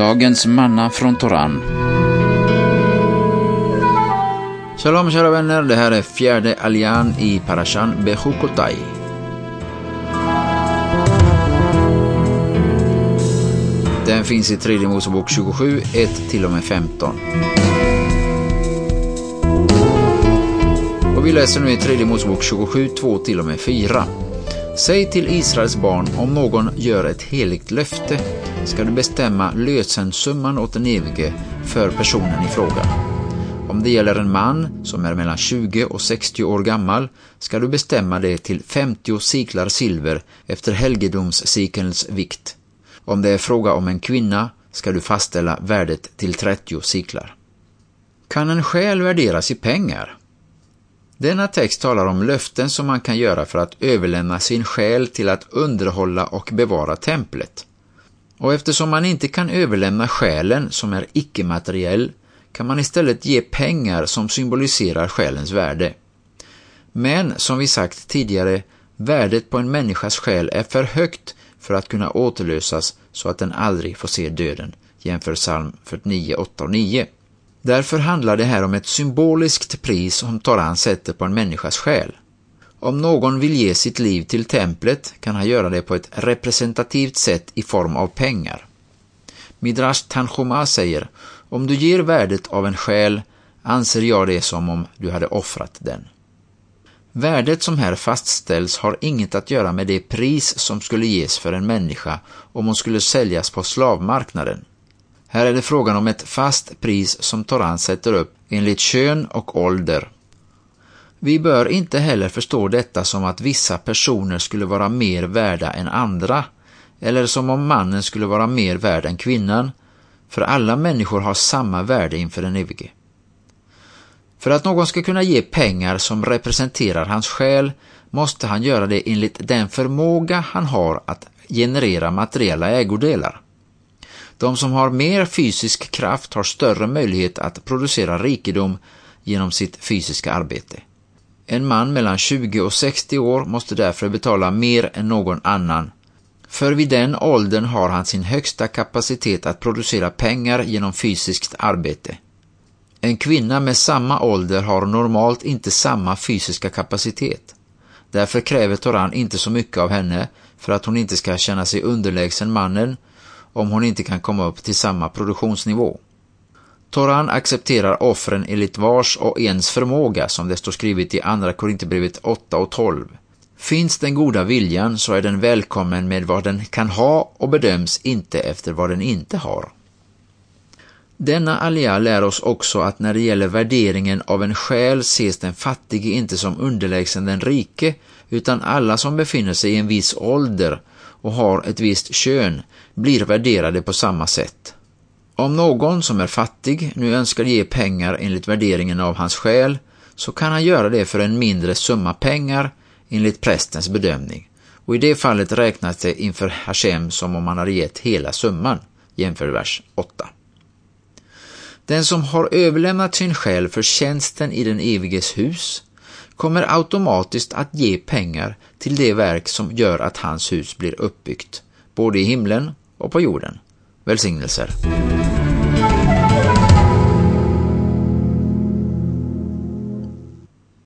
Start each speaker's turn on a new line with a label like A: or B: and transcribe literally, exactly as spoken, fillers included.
A: Dagens manna från Toran. Shalom kära vänner, det här är fjärde aljan i Parashan Bechukotai. Den finns i tredje Mosebok tjugosju, ett till och med femton. Och vi läser nu i tredje Mosebok tjugosju, två till och med fyra. Säg till Israels barn, om någon gör ett heligt löfte, ska du bestämma lösensumman åt den evige för personen i fråga. Om det gäller en man som är mellan tjugo och sextio år gammal, ska du bestämma det till femtio siklar silver efter helgedomssikelns vikt. Om det är fråga om en kvinna, ska du fastställa värdet till trettio siklar. Kan en själ värderas i pengar? Denna text talar om löften som man kan göra för att överlämna sin själ till att underhålla och bevara templet. Och eftersom man inte kan överlämna själen som är icke-materiell, kan man istället ge pengar som symboliserar själens värde. Men som vi sagt tidigare, värdet på en människas själ är för högt för att kunna återlösas så att den aldrig får se döden. Jämför psalm fyrtionio, åtta och nio. Därför handlar det här om ett symboliskt pris som Toran sätter på en människas själ. Om någon vill ge sitt liv till templet kan han göra det på ett representativt sätt i form av pengar. Midrash Tanchuma säger, om du ger värdet av en själ anser jag det som om du hade offrat den. Värdet som här fastställs har inget att göra med det pris som skulle ges för en människa om hon skulle säljas på slavmarknaden. Här är det frågan om ett fast pris som Toran sätter upp enligt kön och ålder. Vi bör inte heller förstå detta som att vissa personer skulle vara mer värda än andra, eller som om mannen skulle vara mer värd än kvinnan, för alla människor har samma värde inför den evige. För att någon ska kunna ge pengar som representerar hans själ måste han göra det enligt den förmåga han har att generera materiella ägodelar. De som har mer fysisk kraft har större möjlighet att producera rikedom genom sitt fysiska arbete. En man mellan tjugo och sextio år måste därför betala mer än någon annan, för vid den åldern har han sin högsta kapacitet att producera pengar genom fysiskt arbete. En kvinna med samma ålder har normalt inte samma fysiska kapacitet. Därför kräver Toran inte så mycket av henne för att hon inte ska känna sig underlägsen mannen om hon inte kan komma upp till samma produktionsnivå. Toran accepterar offren enligt vars och ens förmåga, som det står skrivet i andra Korinthierbrevet åtta och tolv. Finns den goda viljan så är den välkommen med vad den kan ha och bedöms inte efter vad den inte har. Denna alja lär oss också att när det gäller värderingen av en själ ses den fattige inte som underlägsen den rike, utan alla som befinner sig i en viss ålder och har ett visst kön blir värderade på samma sätt. Om någon som är fattig nu önskar ge pengar enligt värderingen av hans själ, så kan han göra det för en mindre summa pengar enligt prästens bedömning. Och i det fallet räknas det inför Hashem som om man hade gett hela summan, jämför vers åtta. Den som har överlämnat sin själ för tjänsten i den eviges hus kommer automatiskt att ge pengar till det verk som gör att hans hus blir uppbyggt, både i himlen och på jorden. Välsignelser.